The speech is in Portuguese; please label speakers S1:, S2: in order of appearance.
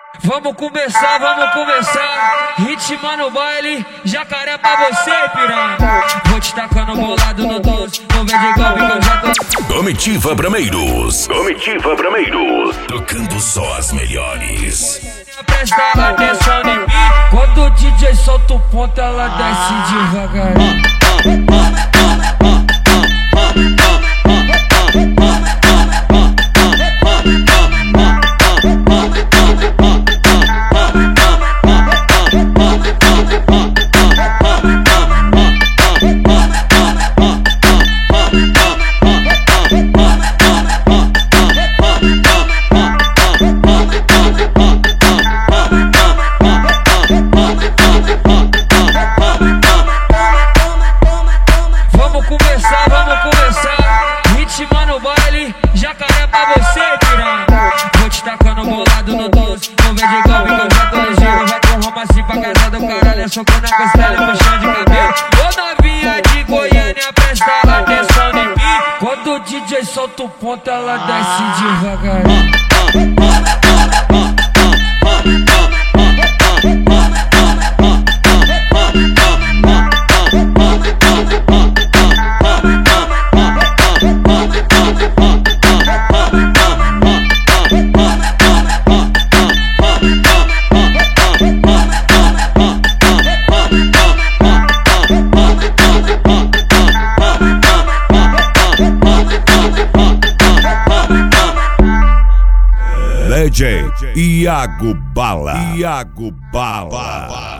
S1: Vamos começar, ritmo no baile, jacaré pra você, piranha. Vou te tacando bolado no doce, não vem de golpe que eu já tô.
S2: Comitiva Brameiros, tocando só as melhores.
S1: Presta atenção em mim, quando o DJ solta o ponto, ela desce devagarinho. Vamos começar, ritmo no baile, jacaré pra você, piranha. Vou te tacando bolado no doce, não vem de golpe que eu já tô ligeiro. Vai com romance pra casa do caralho, é soco na costela e puxão de cabelo. Ô novinha de Goiânia, presta atenção em mim, quando o DJ solta o ponto, ela desce devagarinho.
S2: DJ Iago Bala.